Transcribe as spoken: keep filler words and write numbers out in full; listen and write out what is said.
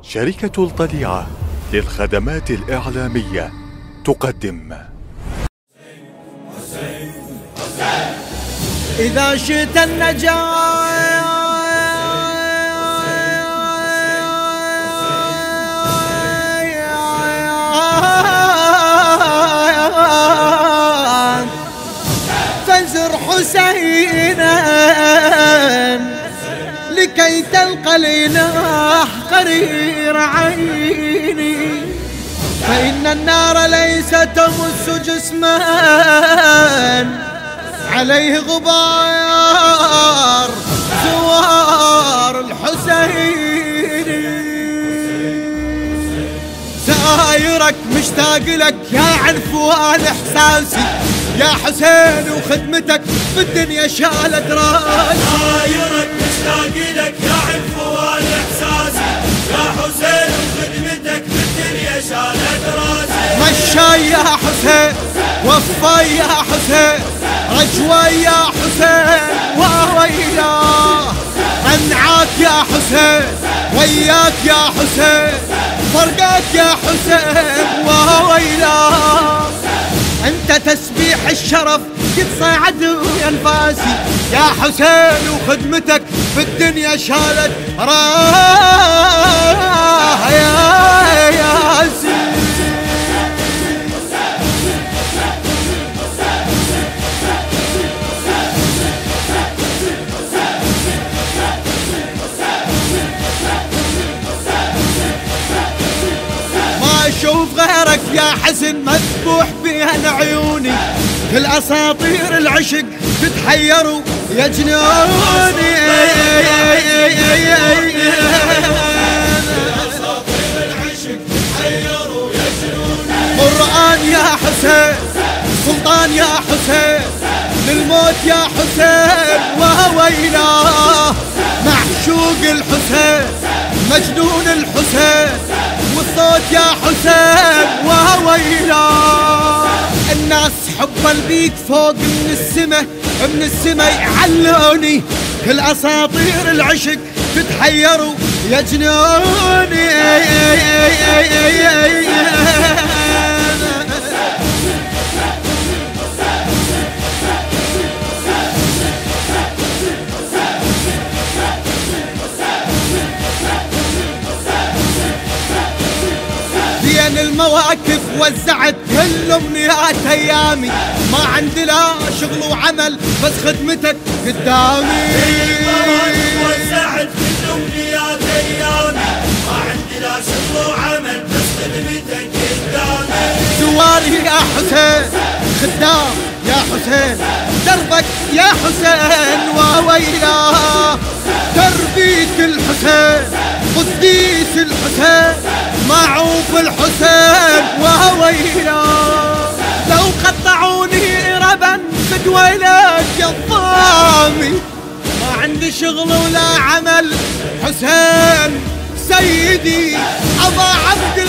شركة الطليعة للخدمات الإعلامية تقدم إذا شئت النجاة فانزر حسينا لكي تلقى ليناه قرير عيني، فإن النار ليس تمس جسما عليه غبار زوار الحسين. سايرك مشتاق لك يا عنفوان احساسي يا حسين، وخدمتك في الدنيا شالت راسي. سايرك مشتاق لك يا عنفوان احساسي يا حسين، وخدمتك في الدنيا شالت راسي. مشاي يا حسين وفاي يا حسين، رجوي يا حسين وويلاه، انعاك يا حسين وياك يا حسين، فرقاك يا حسين وويلاه. انت تسبيح الشرف يتصاعد انفاسي يا حسين، وخدمتك في الدنيا شالت راه يا ياسين. اشوف غيرك يا حسن مذبوح بين عيوني، كل اساطير العشق تتحيروا يا جنوني. قرآن يا حسين سلطان يا حسين، للموت يا حسين وويلاه، معشوق الحسين مجنون الحسين، والصوت يا حسين وويلاه. الناس حبا بيك فوق من السما من السما يعلوني، كل اساطير العشق تتحيروا يا جنوني. بين المواقف وزعت كل امنيات ايامي، ما عندي لا شغل وعمل بس خدمتك قدامي. وزعت كل امنيات ايامي، ما عندي لا شغل وعمل بس خدمتك قدامي. زواري يا حسين خدام يا حسين، دربك يا حسين وويلاه، تربية الحسين قديس الحسين، معوف الحسين وويلاه. لو قطعوني ربا بدويلك الضامي، ما عندي شغل ولا عمل حسين سيدي أبا عبد